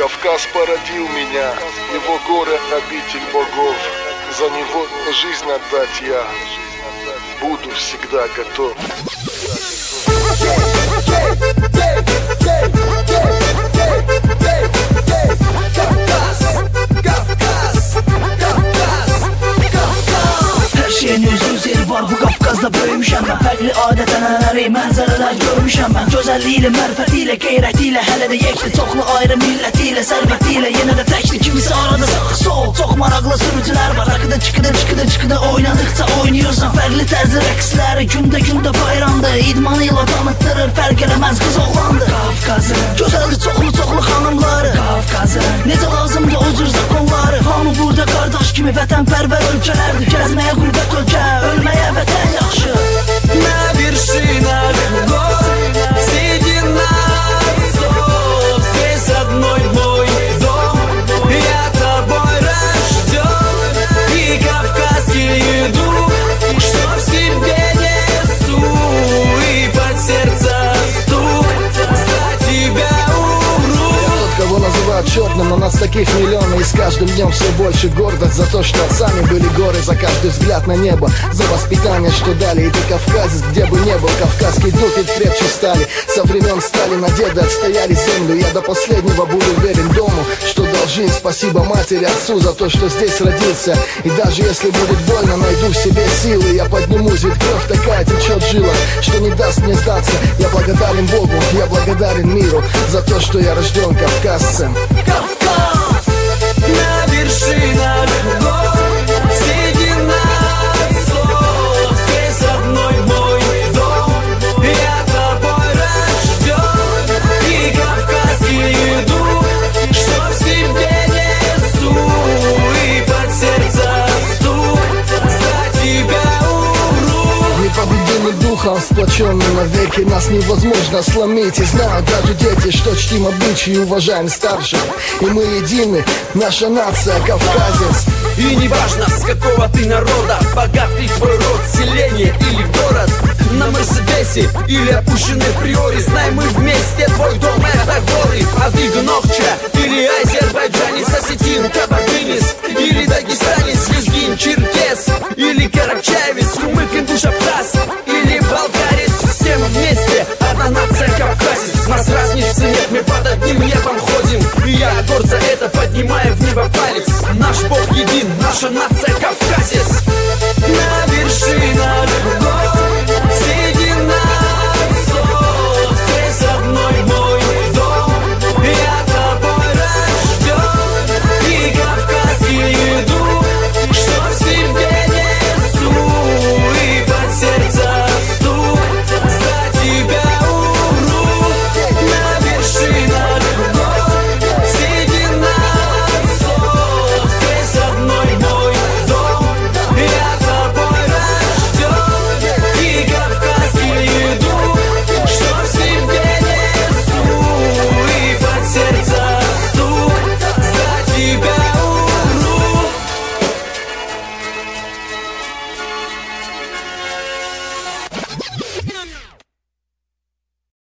Кавказ породил меня, его город обитель богов. За него жизнь отдать я буду всегда готов. Her şeyin özü zeri var bu Kafkaz'da böyümüşəm mən. Fərqli adət ənənələri, mənzərələr görmüşəm mən. Gözəlliyilə, mərifətilə, qeyrətilə, hələ də yekli, çoxlu ayrı millətilə, sərvətilə, yenə də təkli, kimisi arada sağ sol. Çox maraqlı sürücülər var, akıda çıxıda oynadıqca oynayırsan. Fərqli tərzli rəqsləri, gündə bayramdır, idmanıyla tanıtdırır, fərq eləməz qız oğlandır. Kafkazın gözəldir, çoxlu xanımları. Kafkazın necə lazımdır o cür zakonları. Hamı burada qardaş kimi vətənpərvər ölkələrdir. Gəzməyə qürbət ölkə, ölməyə vətən yaxşı. На вершинах гор среди нас здесь одной мой дом. Я тобой рожден и кавказский дух, что в себе несу, и под сердце стук за тебя умру. Кого называют черным, но нас таких миллионы. И с каждым днем все больше гордость за то, что отцами были горы. За каждый взгляд на небо, за воспитание, что дали. И ты кавказец, где бы не был, кавказский дух ведь крепче стали. Со времен Сталина деды отстояли землю. Я до последнего буду верен дому, что должен. Спасибо матери, отцу за то, что здесь родился. И даже если будет больно, найду в себе силы. Я поднимусь, ведь кровь такая течет в жилах, что не даст мне сдаться. Я благодарен Богу, я благодарен миру за то, что я рожден кавказцем. Кавказ на вершинах гор среди нас здесь одной мой дом. Я тобой рожден и кавказский дух, что в себе несу, и под сердце стук за тебя умру. Непобедимый духом, сплоченный навеки, нас невозможно сломить. И знают даже дети, что чтим обычаи и уважаем старших. И мы едины, наша нация, кавказец. И не важно, с какого ты народа, богатый твой род, селение или город. На Мерседесе или опущенной приори, знай, мы вместе, твой дом это горы. А ты Гнохча или азербайджанец, осетин, кабардинец или дагестанец, лезгин, черкес или карачаевец, румык, индуш, абхаз или болгарец. Все мы вместе, одна нация, кавказец. Нас разницы нет, мы под одним небом ходим. И я горд за это, поднимая в небо палец. Наш Бог един,